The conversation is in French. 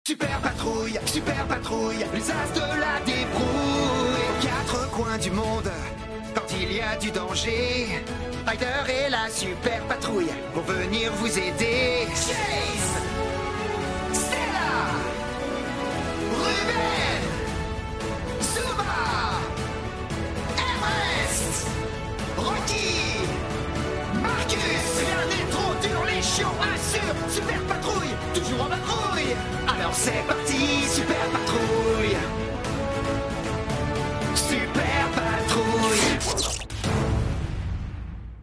Super patrouille, les as de la débrouille. Aux quatre coins du monde, quand il y a du danger, Ryder et la super patrouille vont venir vous aider. Chase, Stella, Ruben, Zuma, Everest, Rocky, Marcus. Rien n'est trop dur, les chiots assurent. Super patrouille, toujours en patrouille. Alors c'est parti, super patrouille.